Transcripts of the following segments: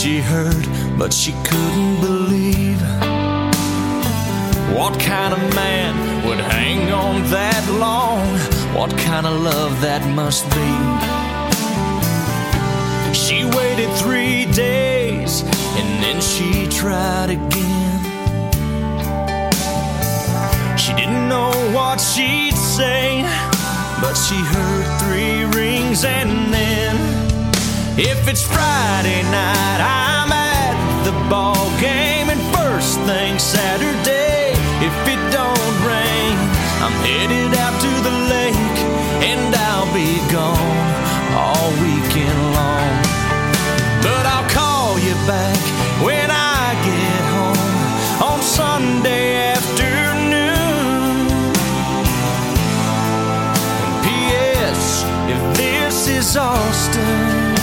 She heard, but she couldn't believe. What kind of man would hang on that long? What kind of love that must be? She waited 3 days and then she tried again. She didn't know what she'd say, but she heard 3 rings and then, if it's Friday night, I'm at the ball game, and first thing Saturday, if it don't rain, I'm headed out to the lake, and I'll be gone all weekend long. But I'll call you back when I get home on Sunday afternoon. And P.S. if this is Austin,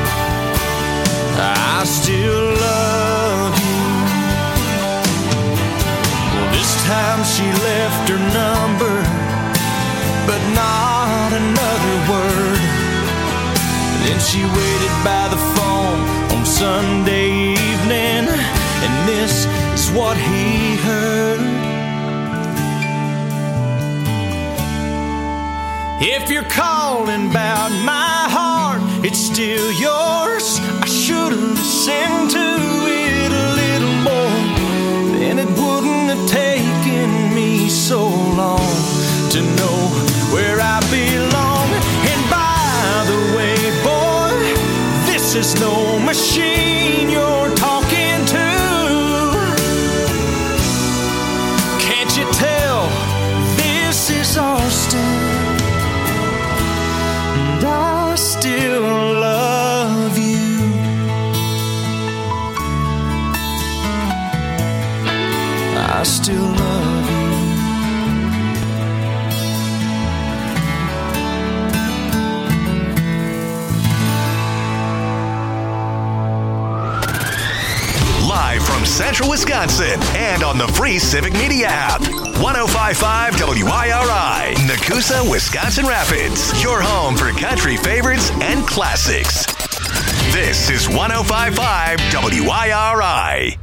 I still love you. Well, this time she left her number, but not another word. Then she waited by the phone on Sunday evening, and this is what he heard. If you're calling about my heart, it's still yours. I should have listened to it a little more, then it wouldn't have taken me so long to know where I belong. And by the way, boy, this is no machine you're talking to. Can't you tell this is Austin? And I still love you. I still love you. Live from Central Wisconsin and on the free Civic Media app. 105.5 WIRI, Nakusa, Wisconsin Rapids. Your home for country favorites and classics. This is 105.5 WIRI.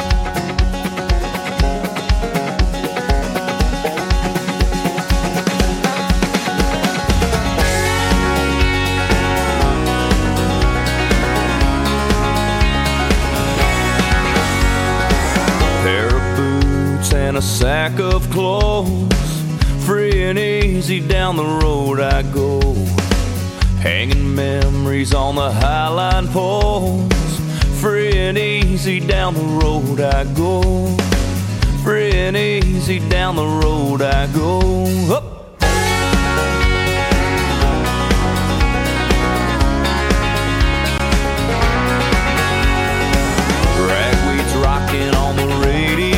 And a sack of clothes, free and easy down the road I go, hanging memories on the highline poles. Free and easy down the road I go, free and easy down the road I go. Up. Ragweed's rocking on the radio,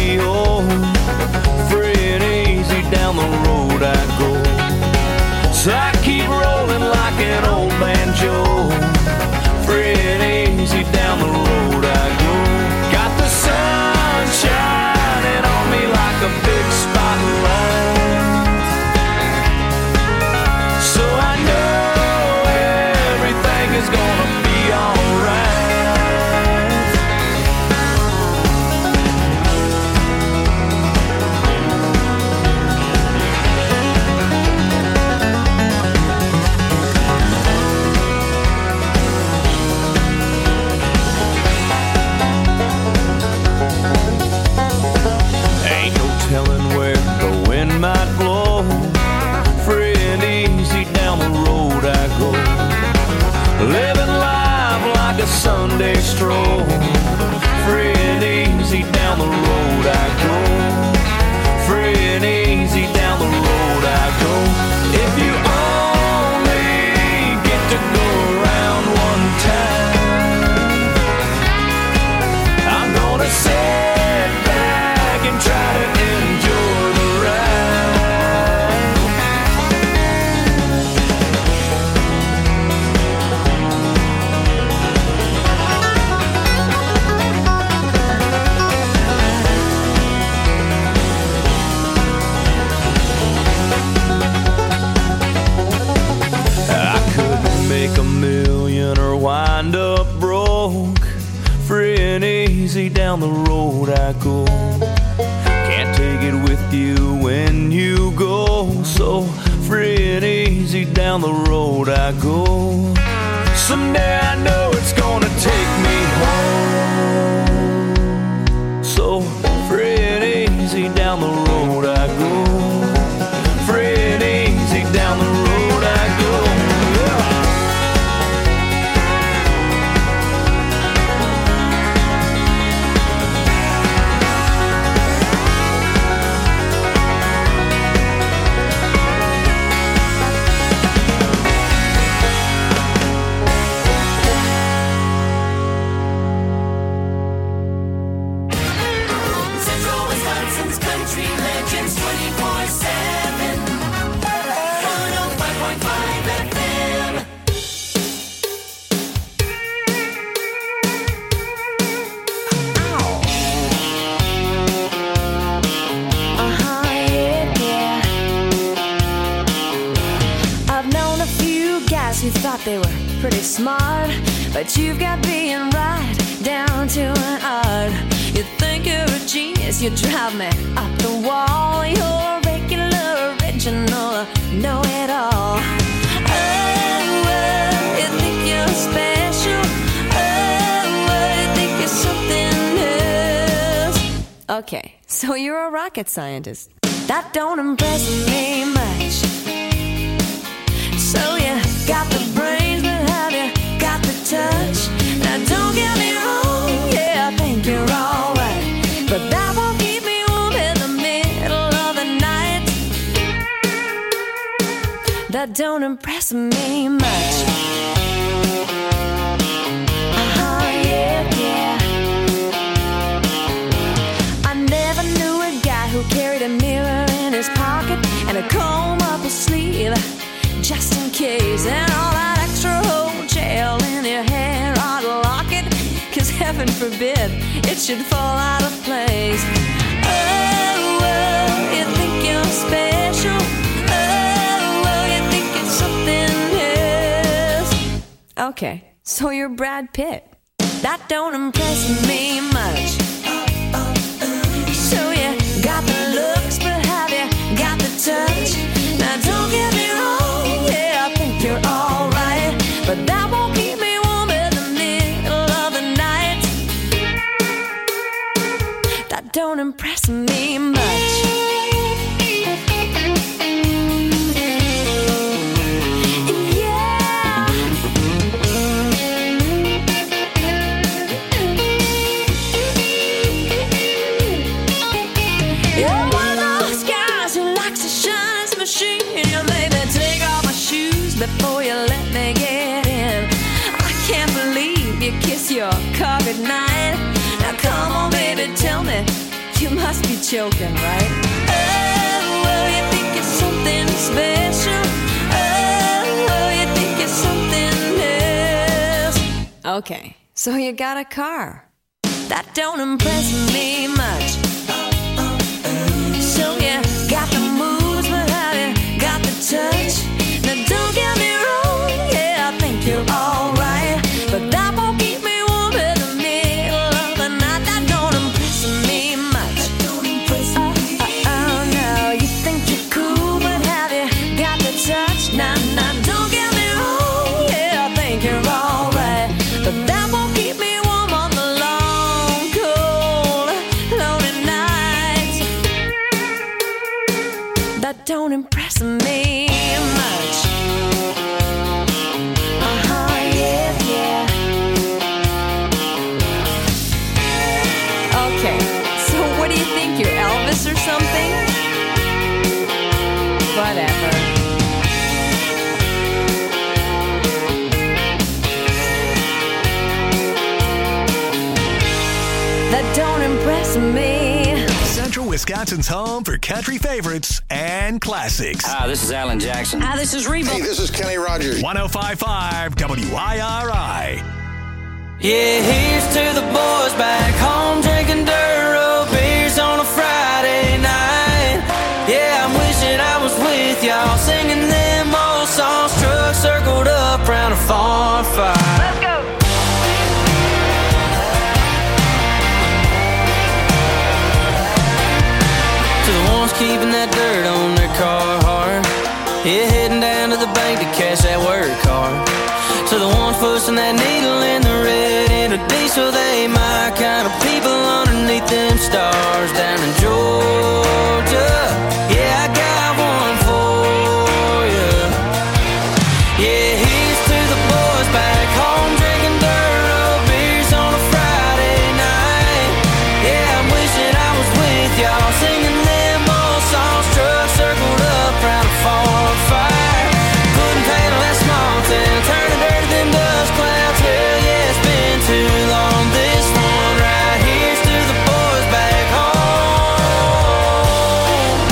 down the road I go. So I keep rolling like an old banjo, free and easy down the road I go. Got the sun shining on me like a big spotlight, so I know everything is gonna be alright. Might blow, free and easy down the road I go, living life like a Sunday stroll, free and easy down the road I go, free and easy down the road I go. If you only get to go around one time, I'm gonna sit back and try to enjoy the and easy down the road I go. Can't take it with you when you go. So free and easy down the road I go. Someday I know it's gonna take me home. So free and easy down the road I go. Free and easy down the road I go. Who thought they were pretty smart, but you've got being right down to an art. You think you're a genius, you drive me up the wall. You're a regular, original, know-it-all. Oh, you think you're special. Oh, you think you're something else. Okay, so you're a rocket scientist. That don't impress me much. So you got the brains, but have you got the touch? Now don't get me wrong, yeah, I think you're alright, but that won't keep me warm in the middle of the night. That don't impress me much. Yeah, yeah. I never knew a guy who carried a mirror in his pocket and a comb up his sleeve, just in case, and all that extra whole gel in your hair, I'd lock it, 'cause heaven forbid it should fall out of place. Oh, you think you're special. Oh, you think it's something else. Okay, so you're Brad Pitt. That don't impress me much. So you got the looks, but have you got the touch? Now don't get me wrong, you're alright, but that won't keep me warm in the middle of the night. That don't impress me much. Yeah. You're one of those guys who likes to shine his machine. You made me take off my shoes before you let me get in. I can't believe you kiss your car goodnight. Now come on, baby, tell me, you must be joking, right? Oh, you think it's something special. Oh, you think it's something else. Okay, so you got a car. That don't impress me much. So you got the moves, but have you got the touch? Now don't get me wrong, yeah, I think you're alright, but that won't keep me warm in the middle of the night. That don't impress me much. Oh, no, you think you're cool, but have you got the touch? Now, don't get me wrong, yeah, I think you're alright, but that won't keep me warm on the long, cold, lonely nights. That don't impress me much. Yeah, yeah. Okay, so what do you think, you're Elvis or something? Whatever. That don't impress me. Central Wisconsin's home for country favorites and classics. Hi, this is Alan Jackson. Hi, this is Reba. Hey, this is Kenny Rogers. 105.5 WIRI. Yeah, here's to the boys back home drinking Duro beers on a Friday night. Yeah, I'm wishing I was with y'all singing them old songs, trucks circled up round a farm fire. Let's go. keeping that dirt on their Carhartt. Yeah, heading down to the bank to cash that work card. To the ones pushing that needle in the red in a diesel, they my kind of people underneath them stars down in Georgia. Yeah, I got one for you. Yeah, here's to the boys back home drinking dirt road beers on a Friday night. Yeah, I'm wishing I was with y'all singing them old songs. Trucks circled up round a farm fire, putting paint on that small town, turning dirt to them dust clouds. Hell yeah, it's been too long. This one right here's to the boys back home.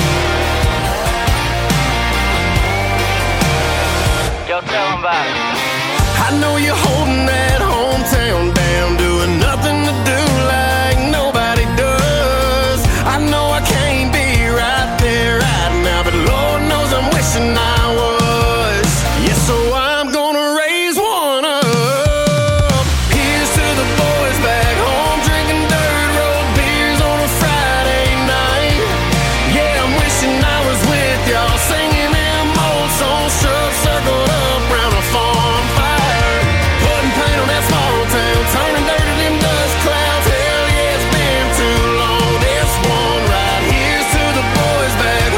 Y'all tell them about it. I know you're holding that hometown down, doing nothing to do like nobody does. I know I can't be right there right now, but Lord knows I'm wishing I was. Yeah, so I'm gonna raise one up. Here's to the boys back home drinking dirt road beers on a Friday night. Yeah, I'm wishing I was with y'all singing them old songs, trucks circled up round a farm fire, putting paint on that small town, turning dirt to them dust clouds. Hell yeah, it's been too long. This one right here's to the boys back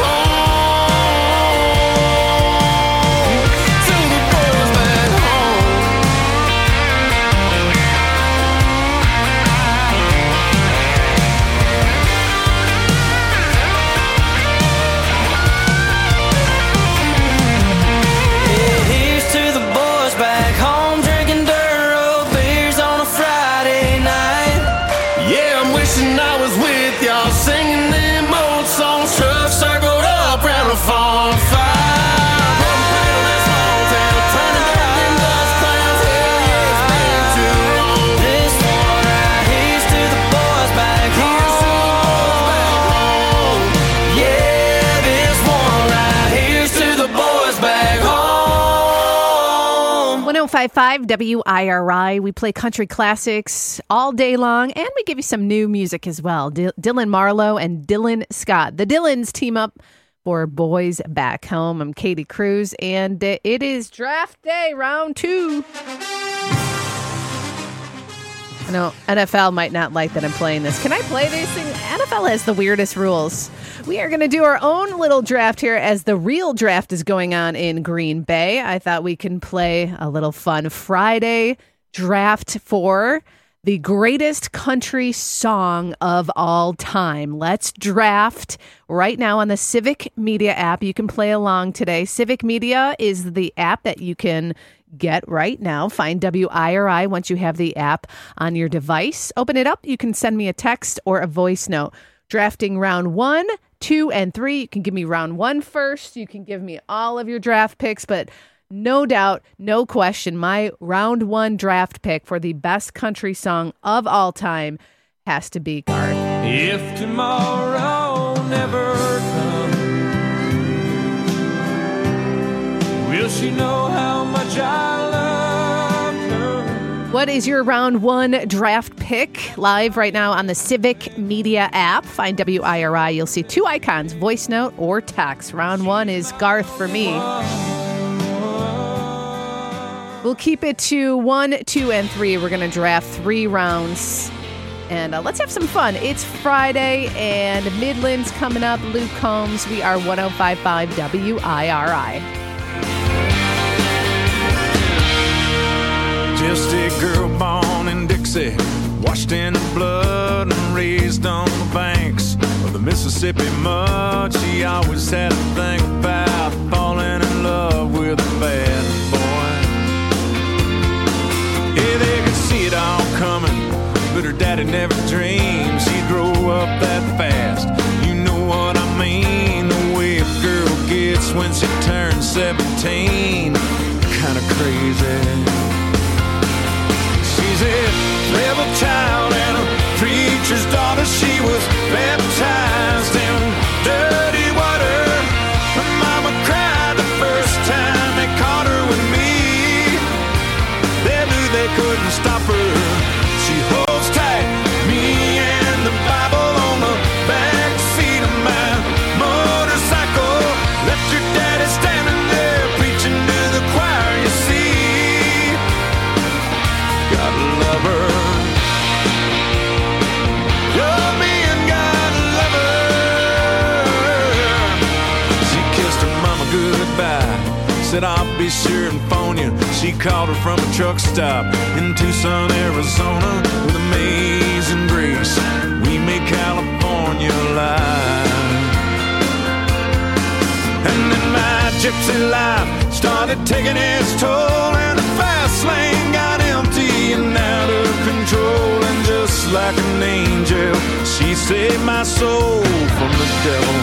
home. To the boys back home. Yeah, here's to the boys back home drinking dirt road beers on a Friday night. Yeah, I'm wishing I was with y'all singing them old songs, trucks circled up round a farm fire, putting paint on that small town, turning dirt to them dust clouds. Hell yeah, it's been too long. This one right here's to the boys back home. Yeah, this one right here's to the boys back home. 1055 WIRI. We play country classics all day long, and we give you some new music as well. Dylan Marlowe and Dylan Scott. The Dylans team up for Boys Back Home. I'm Katie Cruz, and it is draft day, round 2. I know NFL might not like that I'm playing this. Can I play these things? NFL has the weirdest rules. We are going to do our own little draft here as the real draft is going on in Green Bay. I thought we can play a little fun Friday draft for the greatest country song of all time. Let's draft right now on the Civic Media app. You can play along today. Civic Media is the app that you can get right now. Find WIRI once you have the app on your device. Open it up. You can send me a text or a voice note. Drafting round 1, 2, and 3. You can give me round 1 first. You can give me all of your draft picks, but no doubt, no question, my round 1 draft pick for the best country song of all time has to be Garth. If tomorrow never comes, will she know how much I love her? What is your round 1 draft pick? Live right now on the Civic Media app. Find WIRI. You'll see 2 icons, voice note or text. Round 1 is Garth for me. We'll keep it to 1, 2, and 3. We're going to draft 3 rounds. And let's have some fun. It's Friday, and Midland's coming up. Luke Combs. We are 1055 WIRI. Just a girl born in Dixie, washed in the blood and raised on the banks of the Mississippi mud. She always had a thing about falling in love with a bad boy. Yeah, they could see it all coming, but her daddy never dreamed she'd grow up that fast. You know what I mean, the way a girl gets when she turns 17. Kinda crazy. She's a rebel child and a preacher's daughter. She was baptized in dirty water. Her mama cried the first time they caught her with me. They knew they couldn't stop her. She holds tight, me and the Bible on the back seat of my lover. You're me and got a lover. She kissed her mama goodbye, said I'll be sure and phone you. She called her from a truck stop in Tucson, Arizona. With amazing grace, we made California live. And then my gypsy life started taking its toll, and the fast lane got empty and out of control. And just like an angel, she saved my soul from the devil.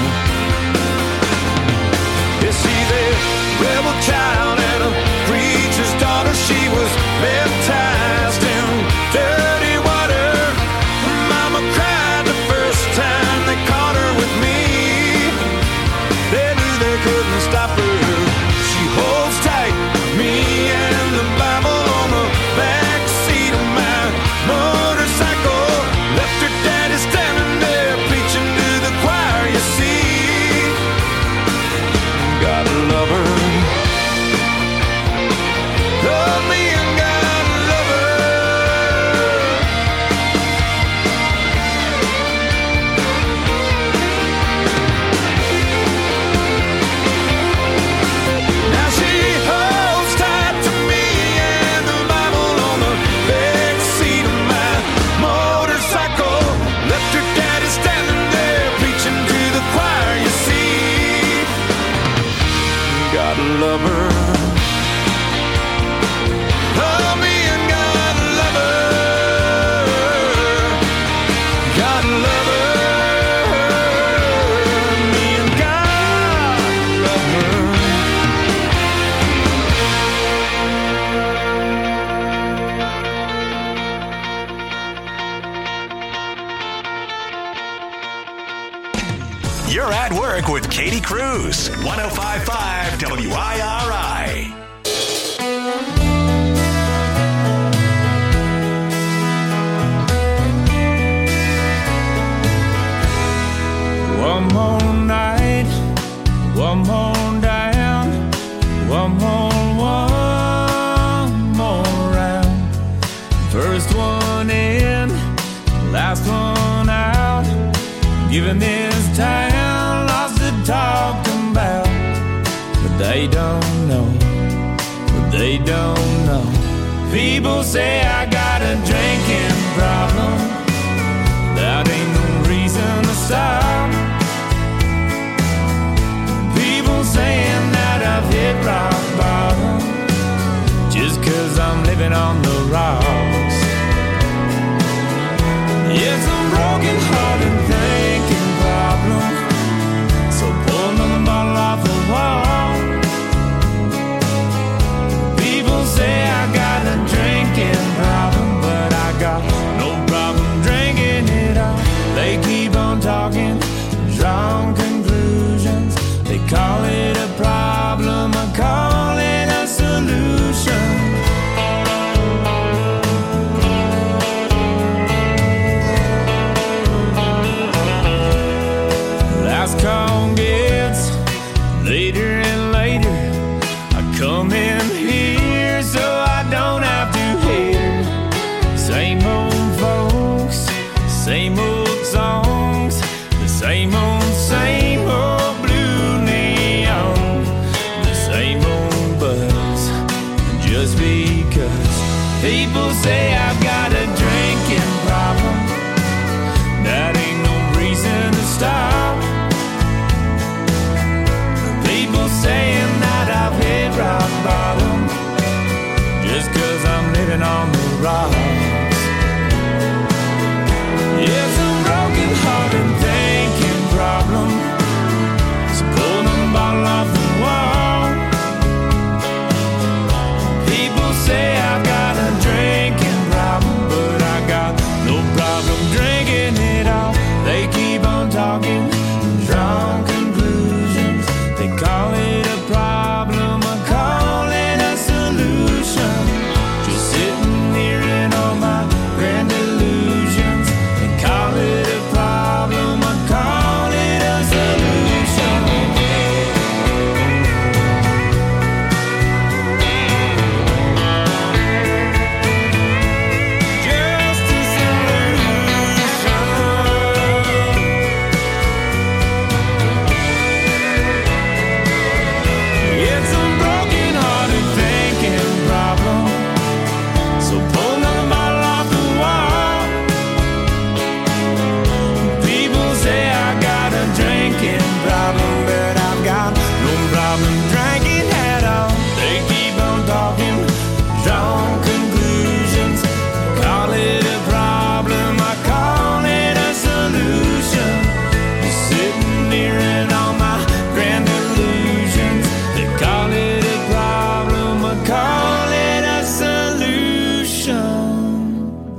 Yeah, she's a rebel child and a preacher's daughter. She was baptized in dirty water. Mama cried the first time they caught her with me. They knew they couldn't stop her. She holds tight, me and the Bible on the back seat of my motorcycle. Left her daddy standing there preaching to the choir, you see. Got a lover. Love me and got a lover. Now she holds tight to me and the Bible on the back seat of my motorcycle. Left her daddy standing there preaching to the choir, you see. Got a lover. Love me and got a lover. Got a lover. Me and got a lover. You're at work with Katie Cruz, 105.5 WIRI. One more night, one more down, one more round. First one in, last one out. Giving this town lots to talk about. But they don't know, but they don't know. People say I got a drinking problem. That ain't no reason to stop. People saying that I've hit rock bottom just 'cause I'm living on the rocks. It's a broken hearted thinking problem. So pull another bottle off the wall. People say I got a drinking problem, but I got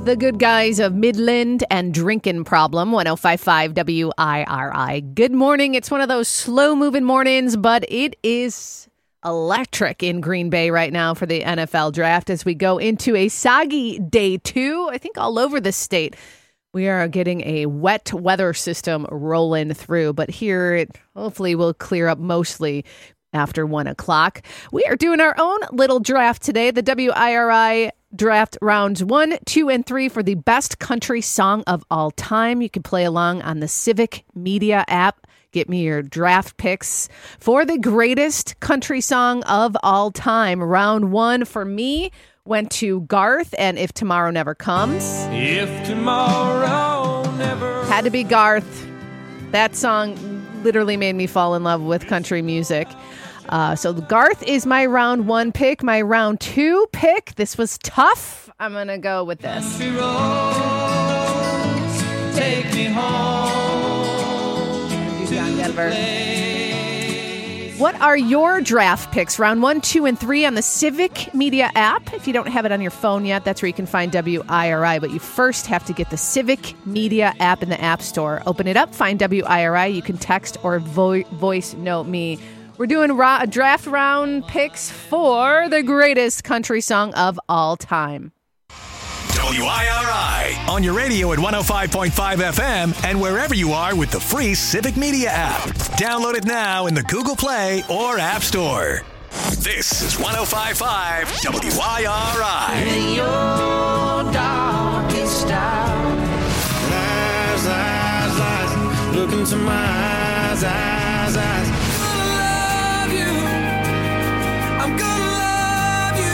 The Good Guys of Midland and Drinkin' Problem, 105.5 WIRI. Good morning. It's one of those slow-moving mornings, but it is electric in Green Bay right now for the NFL draft as we go into a soggy day 2, I think all over the state. We are getting a wet weather system rolling through, but here it hopefully will clear up mostly after 1 o'clock. We are doing our own little draft today, the WIRI draft rounds 1, 2, and 3 for the best country song of all time. You can play along on the Civic Media app. Get me your draft picks for the greatest country song of all time. Round 1 for me went to Garth and If Tomorrow Never Comes. If tomorrow never Had to be Garth. That song literally made me fall in love with country music. So Garth is my round 1 pick. My round 2 pick, this was tough. I'm going to go with this. country roads take me home to Denver. the place. What are your draft picks? Round 1, 2, and 3 on the Civic Media app. If you don't have it on your phone yet, that's where you can find WIRI. But you first have to get the Civic Media app in the App Store. Open it up, find WIRI. You can text or voice note me. We're doing draft round picks for the greatest country song of all time. WIRI on your radio at 105.5 FM and wherever you are with the free Civic Media app. Download it now in the Google Play or App Store. This is 105.5 WIRI. In your darkest hour. Eyes, eyes, eyes, look into my eyes, eyes, eyes. I'm gonna love you.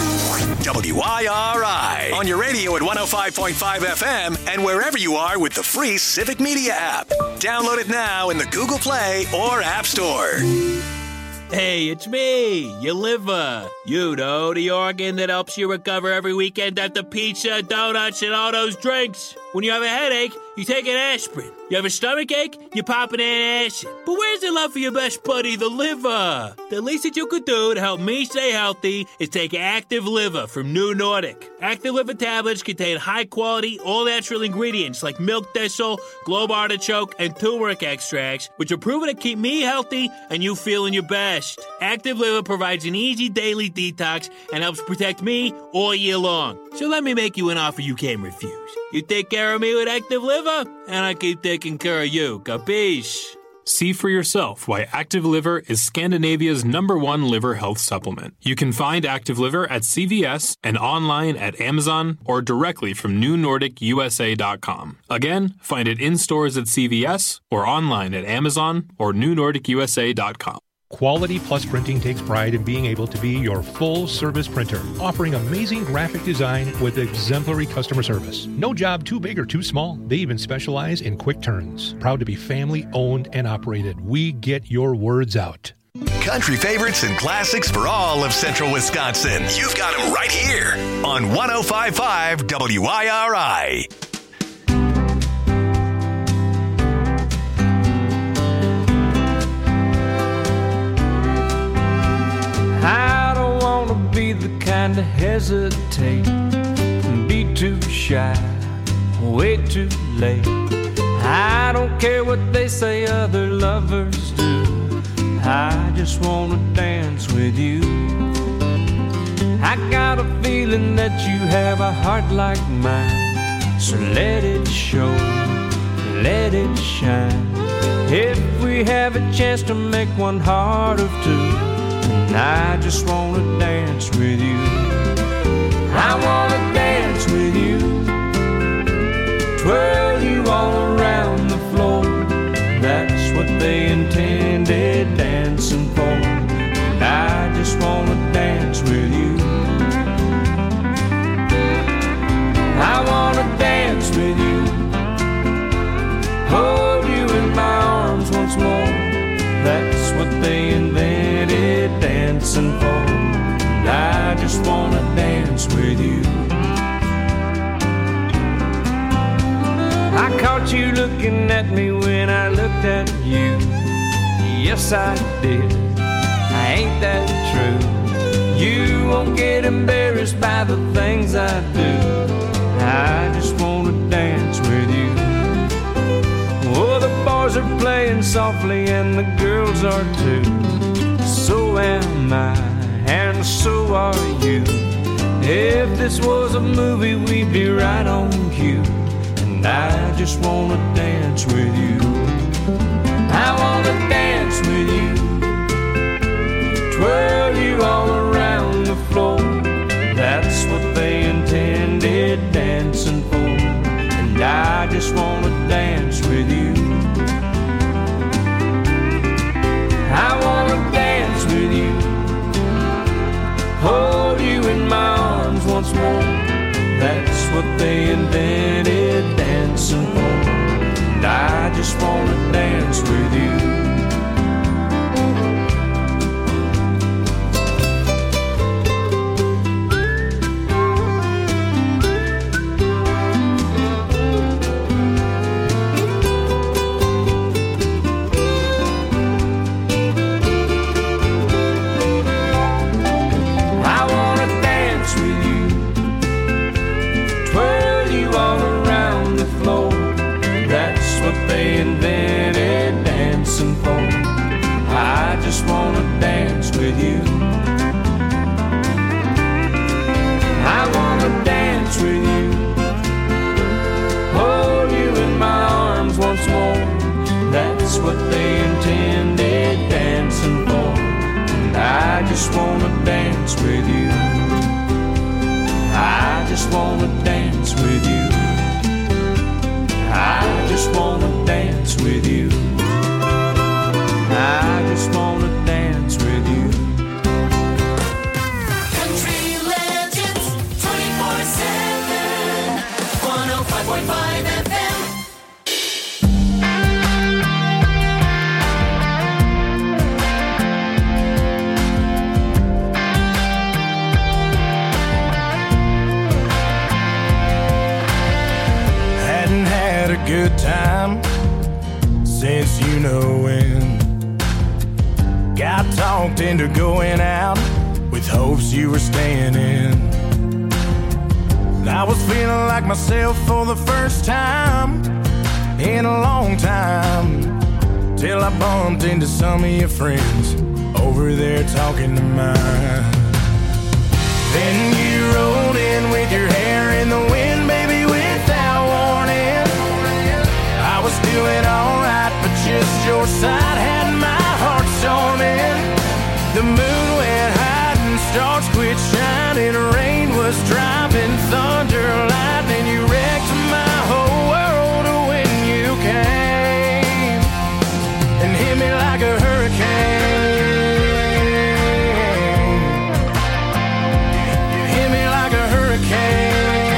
WIRI on your radio at 105.5 FM and wherever you are with the free Civic Media app. Download it now in the Google Play or App Store. Hey, it's me, your liver. You know, the organ that helps you recover every weekend after pizza, donuts, and all those drinks. When you have a headache, you take an aspirin. You have a stomach ache, you pop an antacid. But where's the love for your best buddy, the liver? The least that you could do to help me stay healthy is take Active Liver from New Nordic. Active Liver tablets contain high-quality, all-natural ingredients like milk thistle, globe artichoke, and turmeric extracts, which are proven to keep me healthy and you feeling your best. Active Liver provides an easy daily detox and helps protect me all year long. So let me make you an offer you can't refuse. You take care of me with Active Liver, and I keep taking care of you. Capiche? See for yourself why Active Liver is Scandinavia's #1 liver health supplement. You can find Active Liver at CVS and online at Amazon or directly from NewNordicUSA.com. Again, find it in stores at CVS or online at Amazon or NewNordicUSA.com. Quality Plus Printing takes pride in being able to be your full-service printer, offering amazing graphic design with exemplary customer service. No job too big or too small. They even specialize in quick turns. Proud to be family-owned and operated. We get your words out. Country favorites and classics for all of Central Wisconsin. You've got them right here on 105.5 WIRI. I don't want to be the kind to hesitate and be too shy, way too late. I don't care what they say other lovers do. I just want to dance with you. I got a feeling that you have a heart like mine, so let it show, let it shine. If we have a chance to make one heart of two, I just want to dance with you. I want to dance with you, twirl you all around the floor. That's what they intended dancing for. And I just want to dance with you. I want to dance with you, hold you in my arms once more. That's what they invented dancing for. And I just want to dance with you. I caught you looking at me when I looked at you. Yes, I did. Ain't that true? You won't get embarrassed by the things I do. I just wanna dance with you. Oh, the boys are playing softly and the girls are too. So am I, and so are you. If this was a movie, we'd be right on cue. And I just wanna dance with you. I wanna dance with you, twirl you all around the floor. That's what they intended dancing for. And I just wanna dance with you. I wanna dance with you, hold you in my arms once more. That's what they invented dancing for. And I just wanna dance with you. What they intended dancing for. And I just wanna dance with you. I just wanna dance with you. I just wanna dance with you. I just wanna dance with you. Country Legends 24/7 105.5 FM. Good time since you know when. Got talked into going out with hopes you were staying in. I was feeling like myself for the first time in a long time, till I bumped into some of your friends over there talking to mine. Then you rolled in with your hair in the wind, baby, without warning. I was doing alright, but just your side had my heart storming. The moon went high and stars quit shining. Rain was driving, thunder, lightning. You wrecked my whole world when you came and hit me like a hurricane. You hit me like a hurricane.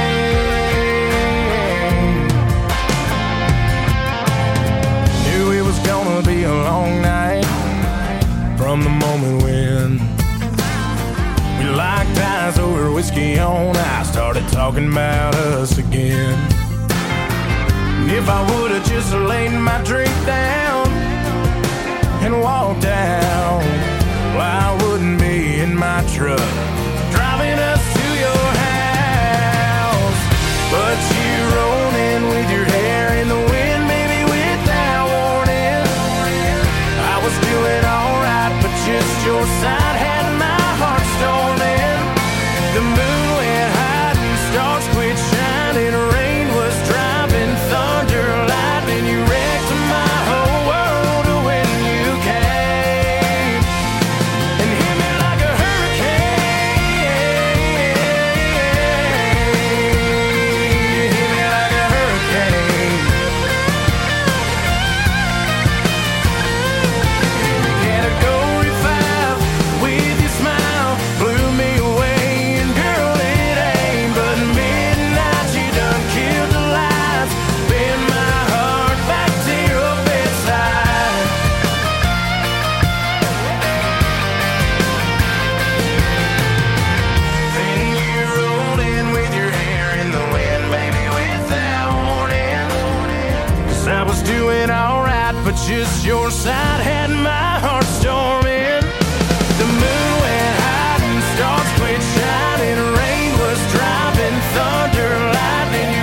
Be a long night from the moment when we locked eyes over whiskey on ice, started talking about us again. If I would've just laid my drink down and walked out, well, I wouldn't be in my truck driving us to your house. But you rolled in with your hair in the wind, baby, without warning. I was doing alright, but just your side had my heart storming. The moon went high and stars quit shining. Rain was driving, thunder, lightning. You wrecked my whole world when you came and hit me like a hurricane. Hit me like a hurricane. Category 5 with your smile blew me away, and girl, it ain't but midnight. You done killed the lights, bend my heart back to your bedside. Then you rolled in with your hair in the wind, baby, without warning. 'Cause I was doing alright, but just your side had my heart storming. The moon went high and stars quit shining. Rain was driving, thunder, lightning.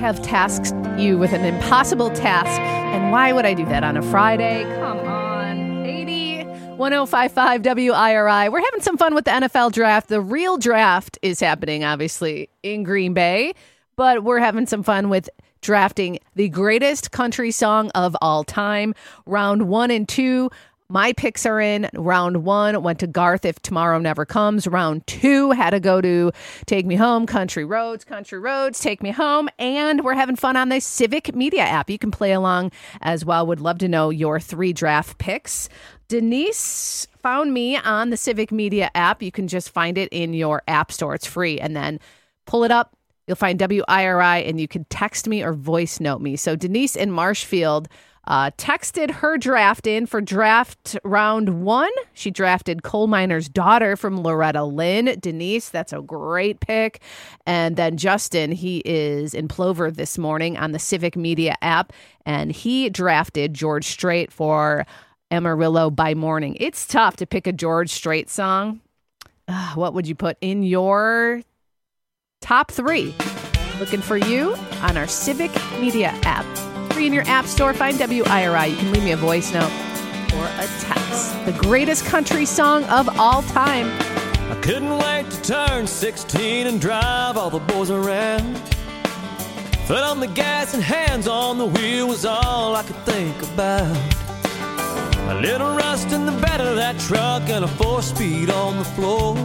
have tasked you with an impossible task. And why would I do that on a Friday? Come on. 1055 WIRI. We're having some fun with the NFL draft. The real draft is happening, obviously, in Green Bay. But we're having some fun with drafting the greatest country song of all time. Round 1 and 2. My picks are in. Round 1 went to Garth, If Tomorrow Never Comes. Round 2 had to go to Take Me Home, Country Roads, Take Me Home. And we're having fun on the Civic Media app. You can play along as well. Would love to know your 3 draft picks. Denise found me on the Civic Media app. You can just find it in your app store. It's free. And then pull it up. You'll find WIRI, and you can text me or voice note me. So Denise in Marshfield texted her draft in for draft round 1. She drafted Coal Miner's Daughter from Loretta Lynn. Denise, that's a great pick. And then Justin, he is in Plover this morning on the Civic Media app, and he drafted George Strait for Amarillo by Morning. It's tough to pick a George Strait song. What would you put in your top 3? Looking for you on our Civic Media app. Free in your app store. Find WIRI. You can leave me a voice note or a text. The greatest country song of all time. I couldn't wait to turn 16 and drive all the boys around. Foot on the gas and hands on the wheel was all I could think about. A little rust in the bed of that truck and a 4-speed on the floor.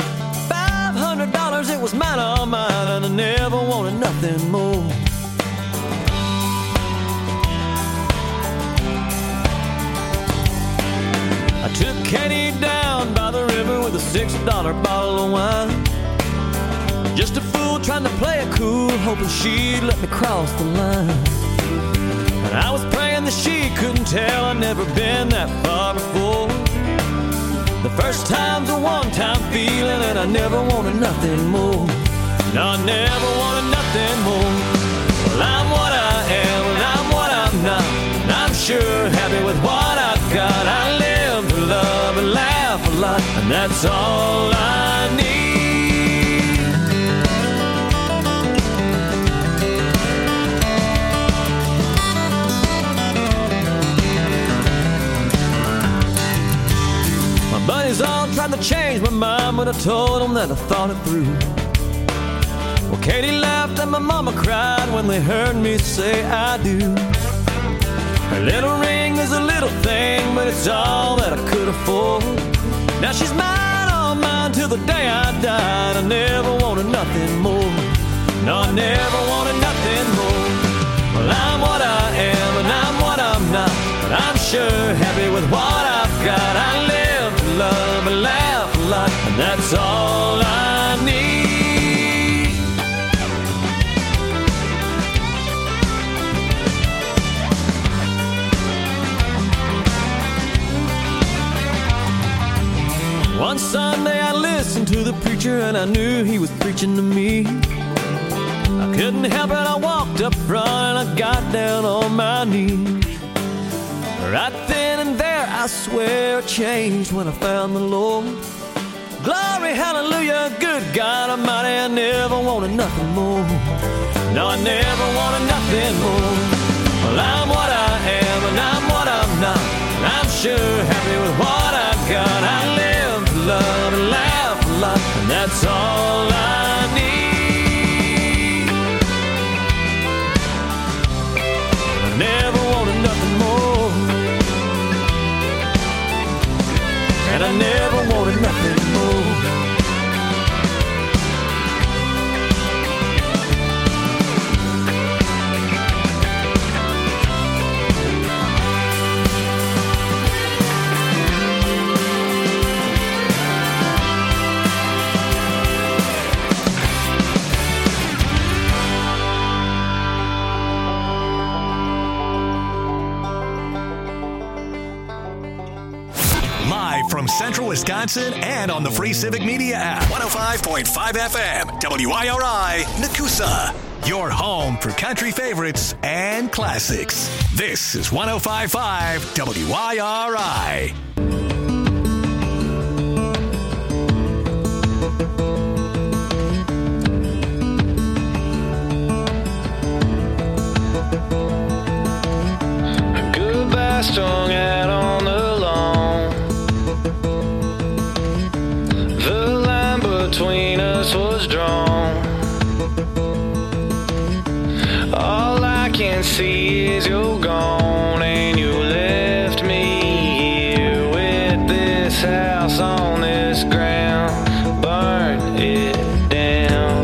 $500, it was mine, all mine, and I never wanted nothing more. I took Katie down by the river with a $6 bottle of wine. Just a fool trying to play it cool, hoping she'd let me cross the line. And I was praying that she couldn't tell I'd never been that far before. The first time's a one-time feeling, and I never wanted nothing more. No, I never wanted nothing more. Well, I'm what I am, and I'm what I'm not. And I'm sure happy with what I've got. I live to love and laugh a lot, and that's all I need. My buddies all tried to change my mind, but I told them that I thought it through. Well, Katie laughed and my mama cried when they heard me say I do. Her little ring is a little thing, but it's all that I could afford. Now she's mine, all mine, till the day I died. I never wanted nothing more. No, I never wanted nothing more. Well, I'm what I am, and I'm what I'm not. But I'm sure happy with what I've got. I live to love and laugh a lot, and that's all I need. One Sunday I listened to the preacher and I knew he was preaching to me. I couldn't help it, I walked up front and I got down on my knees. Right then and there I swear I changed when I found the Lord. Glory, hallelujah, good God Almighty, I never wanted nothing more. No, I never wanted nothing more. Well, I'm what I am and I'm what I'm not. And I'm sure happy with what I've got. I live to love and laugh a lot, and that's all I need. I never wanted nothing more, and I never wanted nothing more. From Central Wisconsin and on the free Civic Media app. 105.5 FM, WIRI, Nakusa. Your home for country favorites and classics. This is 105.5 WIRI. see is you're gone and you left me here with this house on this ground. Burn it down.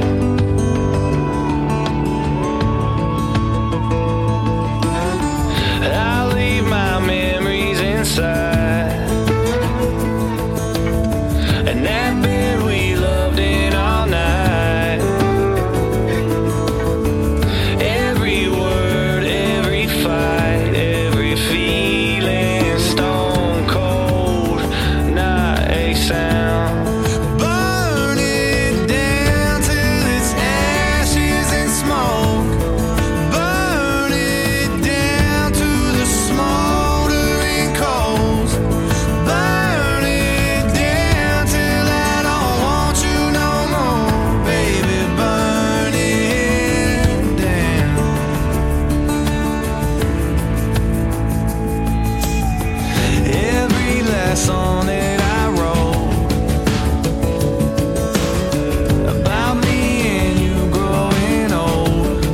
I'll leave my memories inside, and that bed we loved in all night. Every word, every fight, every feeling, stone cold, not a sound. Burn it down till it's ashes and smoke. Burn it down to the smoldering coals. Burn it down till I don't want you no more, baby. Burn it down. Every last song that I wrote about me and you growing old.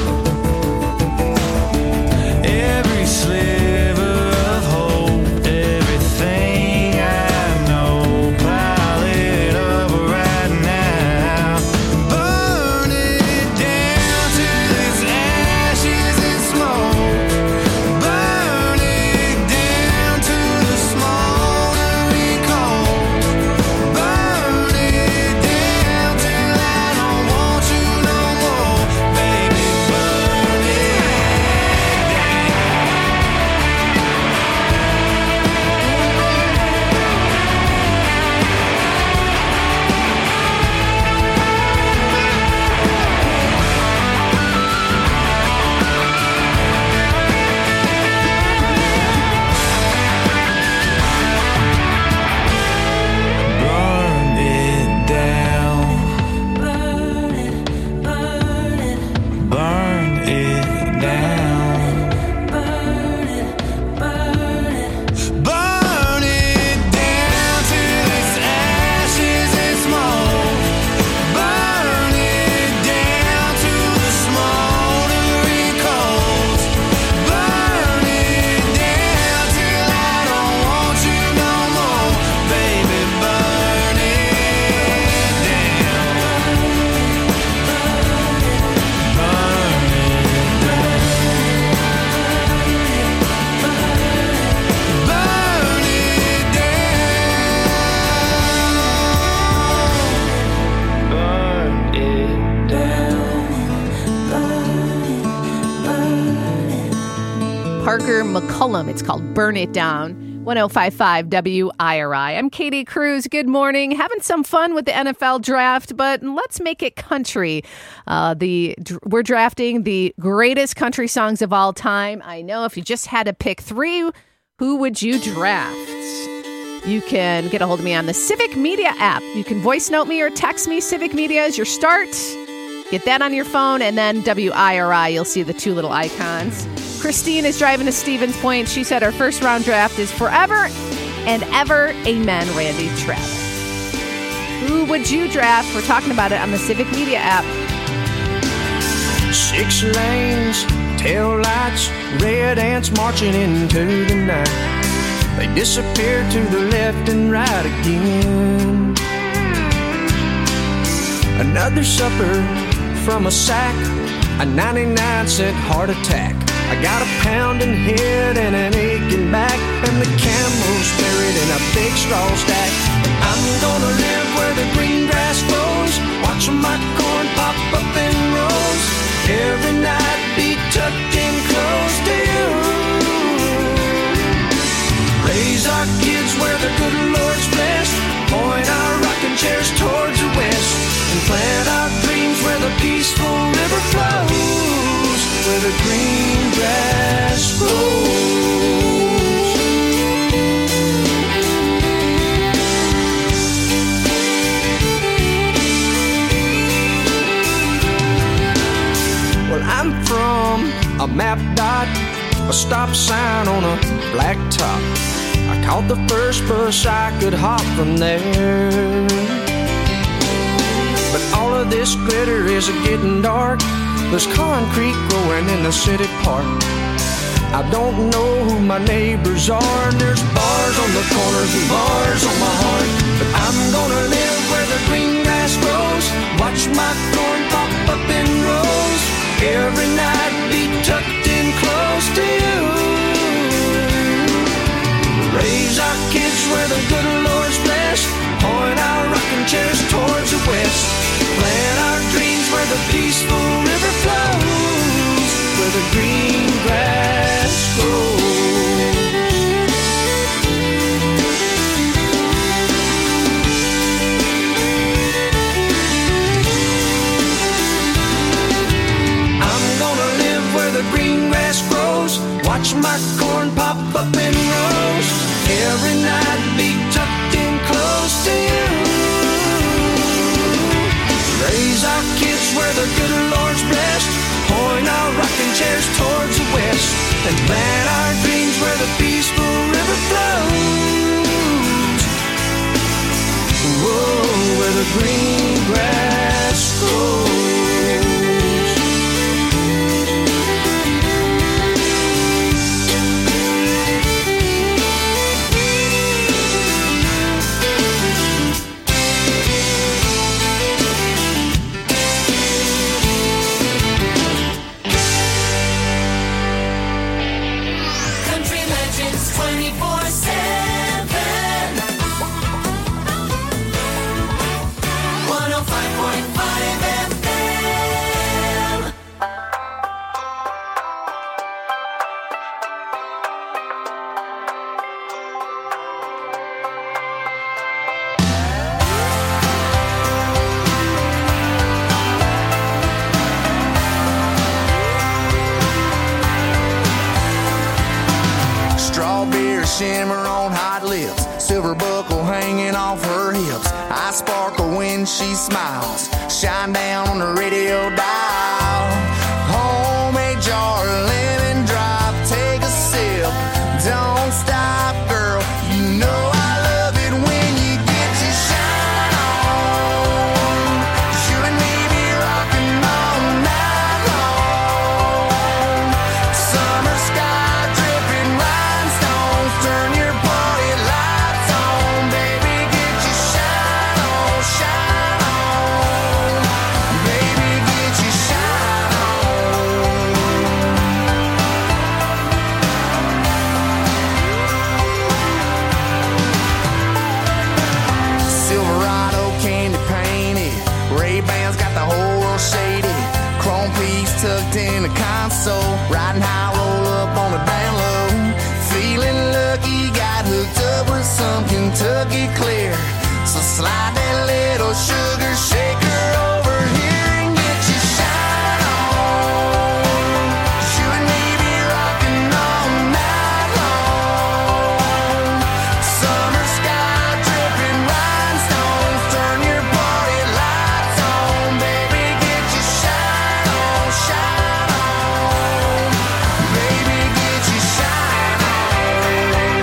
Every sliver of hope, everything I know, pile it up right now. Burn it down till it's ashes and smoke. Burn it down to the smoldering coals. Burn it down till I don't want you no more, baby. Burn it Burn it down. Burn it, burn it. Burn it down. Burn it, burn it. Burn it down till it's ashes and smoke. Burn it down to the smoldering coals. Burn it down till I don't want you no more, baby. Burn it down. Burn it down. Burn it down. Parker McCullum. It's called Burn It Down. 105.5 WIRI. I'm Katie Cruz. Good morning. Having some fun with the NFL draft, but let's make it country. We're drafting the greatest country songs of all time. I know if you just had to pick three, who would you draft? You can get a hold of me on the Civic Media app. You can voice note me or text me. Civic Media is your start. Get that on your phone, and then WIRI, you'll see the two little icons. Christine is driving to Stevens Point. She said her first round draft is Forever and Ever, Amen, Randy Travis. Who would you draft? We're talking about it on the Civic Media app. 6 lanes, tail lights, red ants marching into the night. They disappear to the left and right again. Another supper from a sack, a 99-cent heart attack. I got a pounding head and an aching back, and the camel's buried in a big straw stack. I'm gonna live where the green grass grows, watch my corn pop up in rows. Every night be tucked in close to you. Raise our kids where the good Lord's blessed, point our rocking chairs towards the west, and plant our dreams where the peaceful river flows, where the green grass grows. Well, I'm from a map dot, a stop sign on a black top. I caught the first bus I could hop from there. But all of this glitter is getting dark. There's concrete growing in the city park. I don't know who my neighbors are, and there's bars on the corners and bars on my heart. But I'm gonna live where the green grass grows, watch my corn pop up in rows, every night be tucked in close to you. Raise our kids where the good Lord's blessed, point our rocking chairs towards the west, plant our dreams where the peaceful river flows, where the green grass grows. I'm gonna live where the green grass grows, watch my corn pop up in rows, every night be tucked in close to you. Raise our kids where the good Lord's blessed, point our rocking chairs towards the west, and plant our dreams where the peaceful river flows. Whoa, where the green grass grows. Shimmer on hot lips, silver buckle hanging off her hips. I sparkle when she smiles, shine down on the radio dial. Homemade jar, lemon drop, take a sip. Don't stop, girl, you know I love it when you get your shine on. You and me be rocking all night long. Summer sky dripping rhinestones, turn your party lights on, baby, get your shine on, shine on. Baby, get your shine on. Silverado candy painted, Ray-Bans got the whole world shaded, chrome piece tucked in the console, riding high, roll up on the down low, feeling lucky, got hooked up with some Kentucky clear, so slide that little sugar shaker over here and get your shine on. You and me be rocking all night long. Summer sky dripping rhinestones, turn your party lights on, baby, get your shine on, shine on. Baby, get your shine on.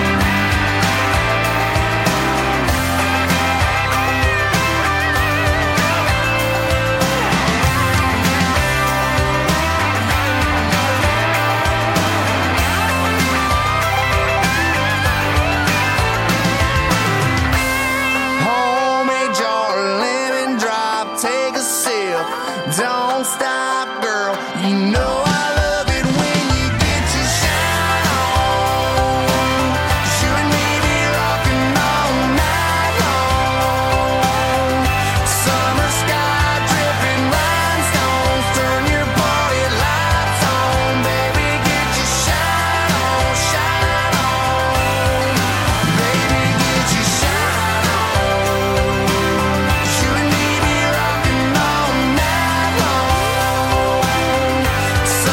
Homemade jar, lemon drop, take a sip. Don't stop, girl, you know I love it when you get your shine on. You and me be rocking all night long. Summer sky dripping rhinestones, turn your party lights on, baby, get your shine on, shine on. Baby, get your shine on. You and me be rocking all night long.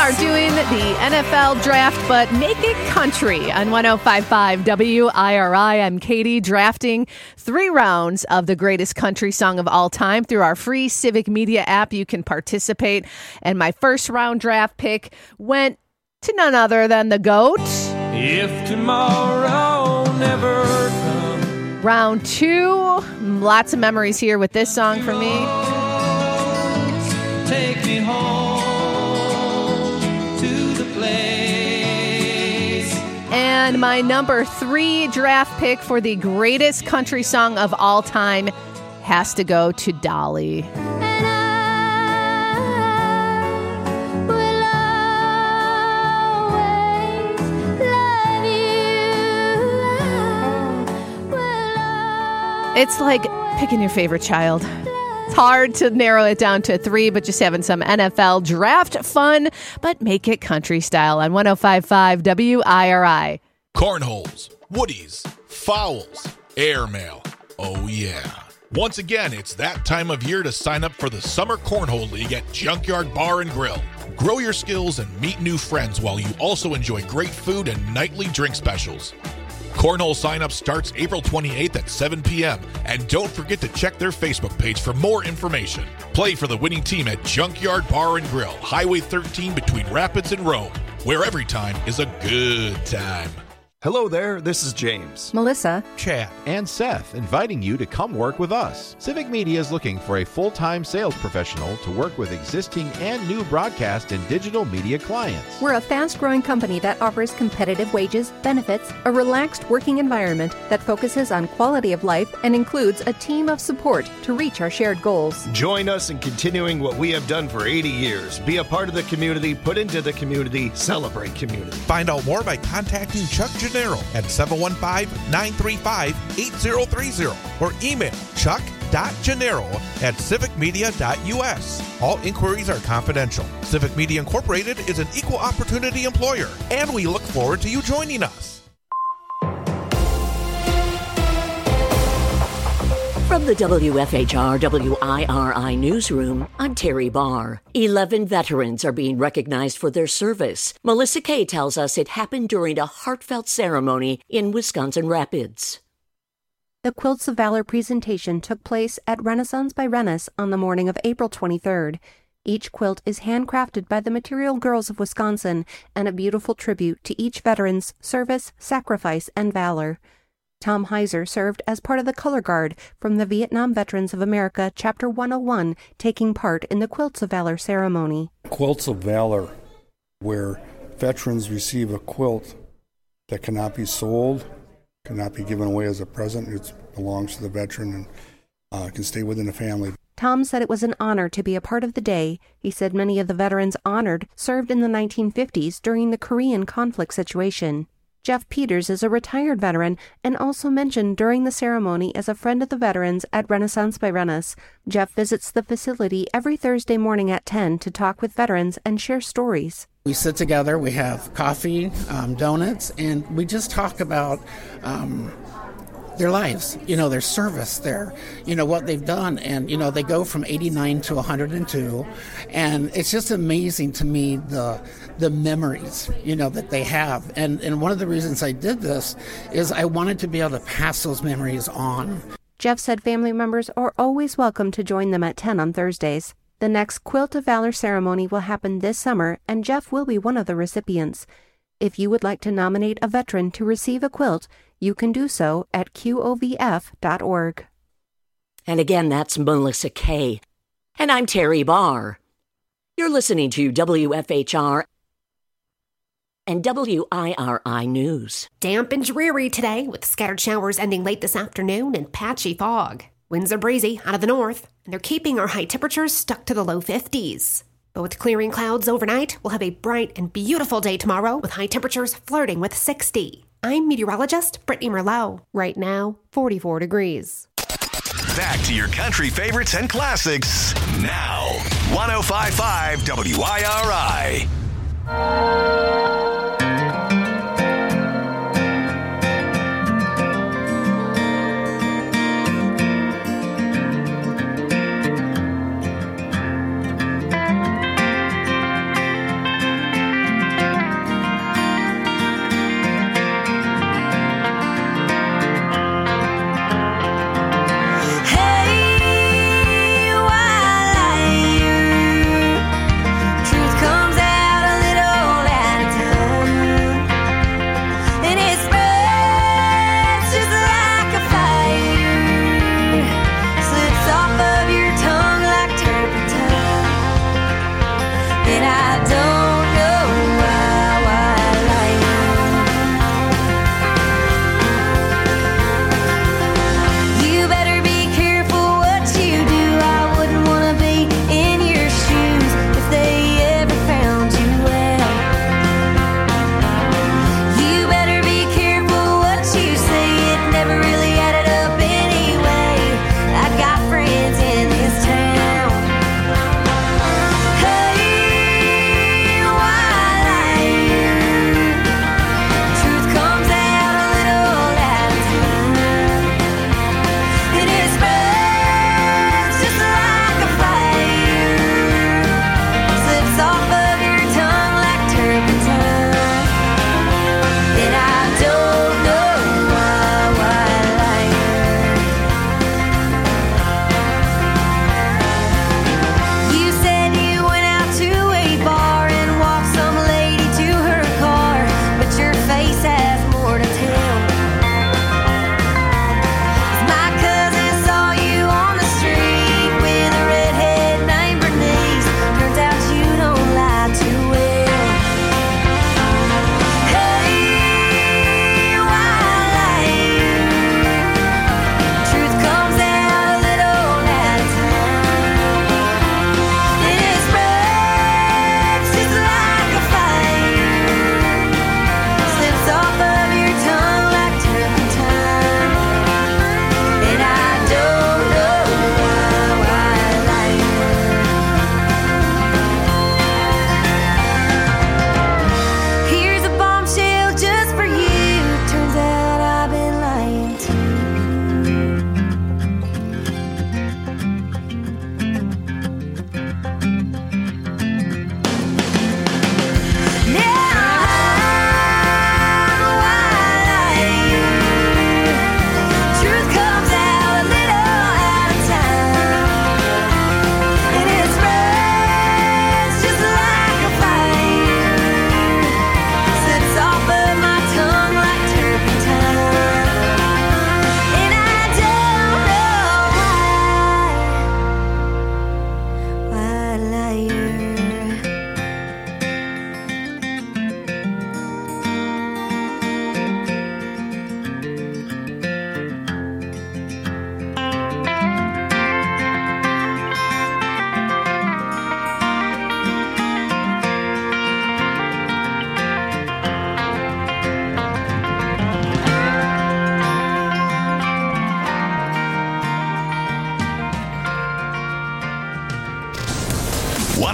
are doing the NFL draft, but make it country on 105.5 WIRI. I'm Katie, drafting 3 rounds of the greatest country song of all time through our free Civic Media app. You can participate. And my first round draft pick went to none other than the GOAT. If tomorrow never comes. Round 2, lots of memories here with this song for me. Take me home to the place. And my number 3 draft pick for the greatest country song of all time has to go to Dolly. It's like picking your favorite child. It's hard to narrow it down to 3, but just having some NFL draft fun, but make it country style on 105.5 WIRI. Cornholes, woodies, fowls, airmail. Oh, yeah. Once again, it's that time of year to sign up for the Summer Cornhole League at Junkyard Bar and Grill. Grow your skills and meet new friends while you also enjoy great food and nightly drink specials. Cornhole sign-up starts April 28th at 7 p.m. And don't forget to check their Facebook page for more information. Play for the winning team at Junkyard Bar and Grill, Highway 13 between Rapids and Rome, where every time is a good time. Hello there, this is James, Melissa, Chad, and Seth inviting you to come work with us. Civic Media is looking for a full-time sales professional to work with existing and new broadcast and digital media clients. We're a fast-growing company that offers competitive wages, benefits, a relaxed working environment that focuses on quality of life and includes a team of support to reach our shared goals. Join us in continuing what we have done for 80 years. Be a part of the community, put into the community, celebrate community. Find out more by contacting Chuck Gennaro at 715-935-8030 or email chuck.gennaro@civicmedia.us. All inquiries are confidential. Civic Media Incorporated is an equal opportunity employer, and we look forward to you joining us. From the WFHR WIRI newsroom, I'm Terry Barr. 11 veterans are being recognized for their service. Melissa Kay tells us it happened during a heartfelt ceremony in Wisconsin Rapids. The Quilts of Valor presentation took place at Renaissance by Rennis on the morning of April 23rd. Each quilt is handcrafted by the Material Girls of Wisconsin and a beautiful tribute to each veteran's service, sacrifice, and valor. Tom Heiser served as part of the Color Guard from the Vietnam Veterans of America, Chapter 101, taking part in the Quilts of Valor ceremony. Quilts of Valor, where veterans receive a quilt that cannot be sold, cannot be given away as a present. It belongs to the veteran and can stay within the family. Tom said it was an honor to be a part of the day. He said many of the veterans honored served in the 1950s during the Korean conflict situation. Jeff Peters is a retired veteran and also mentioned during the ceremony as a friend of the veterans at Renaissance by Rennis. Jeff visits the facility every Thursday morning at 10 to talk with veterans and share stories. We sit together, we have coffee, donuts, and we just talk about their lives, their service, what they've done. And, they go from 89 to 102. And it's just amazing to me the memories, that they have. And one of the reasons I did this is I wanted to be able to pass those memories on. Jeff said family members are always welcome to join them at 10 on Thursdays. The next Quilt of Valor ceremony will happen this summer, and Jeff will be one of the recipients. If you would like to nominate a veteran to receive a quilt, you can do so at qovf.org. And again, that's Melissa Kay. And I'm Terry Barr. You're listening to WFHR and WIRI News. Damp and dreary today, with scattered showers ending late this afternoon and patchy fog. Winds are breezy out of the north, and they're keeping our high temperatures stuck to the low 50s. But with clearing clouds overnight, we'll have a bright and beautiful day tomorrow with high temperatures flirting with 60. I'm meteorologist Brittany Merlot. Right now, 44 degrees. Back to your country favorites and classics now. 105.5 WIRI.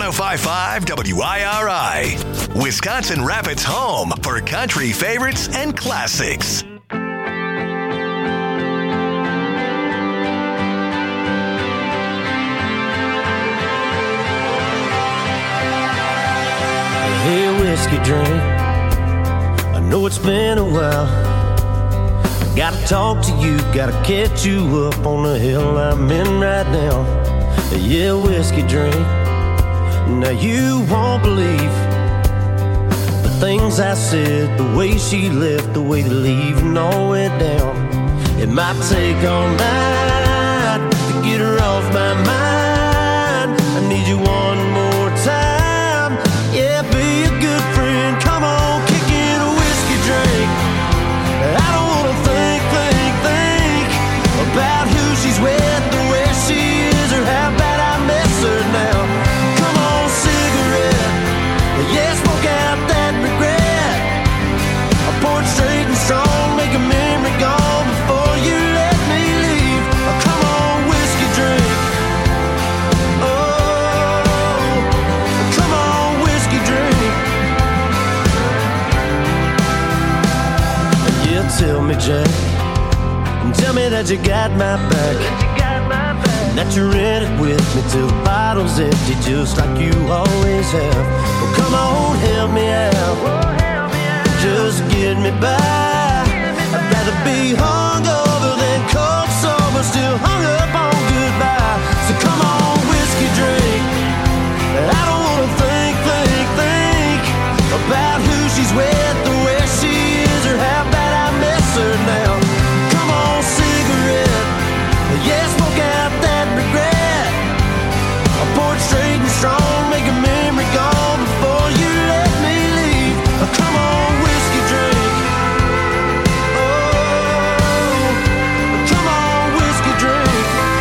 105.5 WIRI, Wisconsin Rapids' home for country favorites and classics. Hey, whiskey drink, I know it's been a while. Gotta talk to you, gotta catch you up on the hill I'm in right now. Yeah, whiskey drink, now you won't believe the things I said, the way she left, the way the leaving all went down. It might take all night to get her off my mind. I need you one more time. Yeah, be a good friend. Come on, kick in a whiskey drink. I don't wanna think about who she's with, the way she is, or how bad I miss her now. Come on, cigarette. Yeah, smoke out that regret. I pour it straight and strong, make a memory gone before you let me leave. Oh, come on, whiskey drink. Oh, come on, whiskey drink. Yeah, tell me, Jack, tell me that you got my back, that you're in it with me till the bottle's empty, just like you always have. Well, come on, help me out, just get me by. I'd rather be hungover than cold sober, still hung up on goodbye. So come on, whiskey drink. I don't wanna think about who she's with, the way she is, or how bad I miss her now. Come on, cigarette. Yeah, smoke out that regret. I pour it straight and strong, make a memory gone before you let me leave. Oh, come on, whiskey drink. Oh, come on, whiskey drink.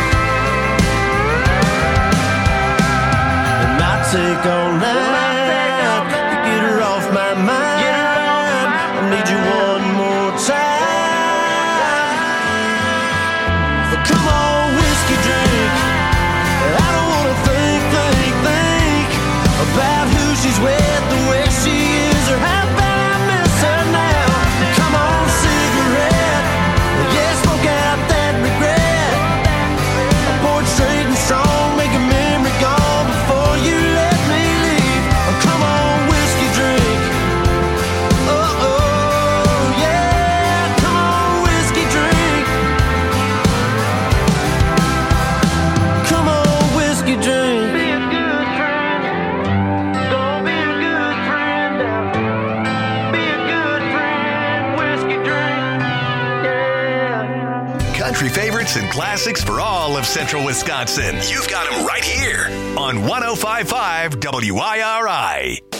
It might take all night to get her off my mind. I need you one more time. Come on, whiskey drink. I don't wanna think about who she's with, the way she is, or how bad I miss her now. Come on, cigarette. Yeah, smoke out that regret. I pour it straight and strong, make a memory gone before you let me leave. Oh, come on, whiskey drink. Oh, oh, yeah, come on, whiskey drink. Come on, whiskey drink. Be a good friend. Don't be a good friend. Be a good friend. Whiskey drink. Yeah. Country favorites and classics for all of Central Wisconsin. You've got them right here on 105.5 WIRI.